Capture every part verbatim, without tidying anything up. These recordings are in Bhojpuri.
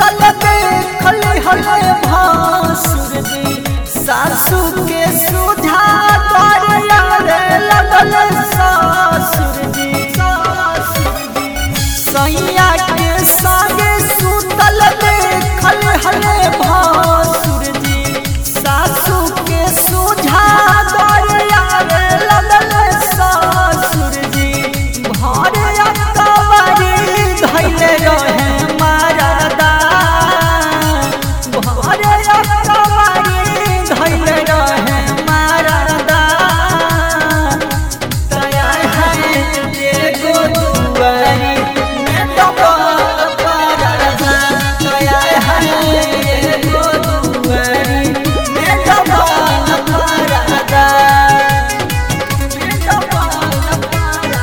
सुतल देखल हले भासुर जी सासू के सुझा दरिया रे लगल सासुर जी सैया के संगे सुतल देखल हले भासुर जी सासू के सुझा दरिया रे लगल सासुर जी भरे अकबरी धैले रहे मारदा भरे अकबरी धैले रहे मारदा तया है एगो दुआरी में डबल परदा तया है एगो दुआरी में डबल परदा में डबल परदा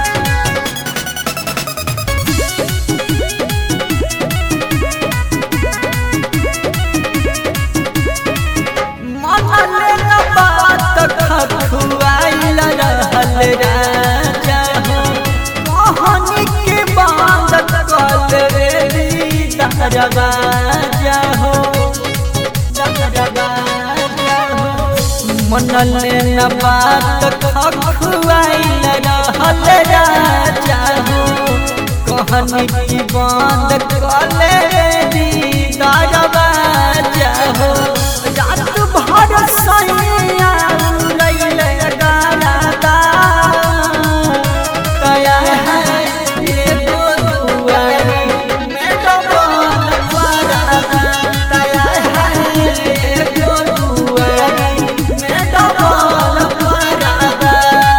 मनले न बात खखुआइल रहल राजा हो कहानी के बांध कल रे दरवाजा हो दरवाजा हो मनले न बात खखुआइल रहल राजा हो कहानी के बांध कल रे दरवाजा हो रात भर सैया उड़ैले गाना तया है एगो दुआरी में डबल परदा तया है एगो दुआरी में डबल परदा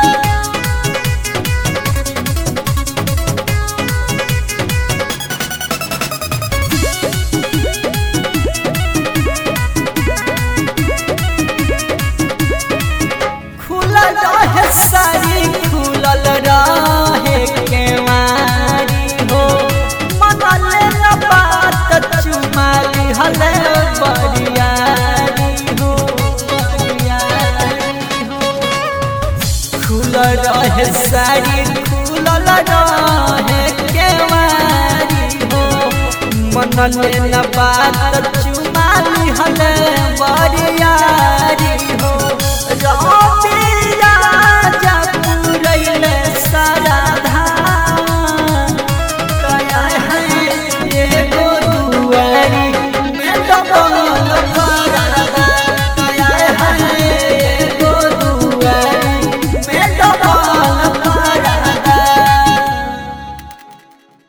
खुलल रहे सारी खुलल रहे केवारी हो मनले न बात चुमाली हले बरियारी हो बरियारी हो खुलल रहे सारी खुलल रहे केवारी हो मनले न बात चुमाली हले बरियारी हो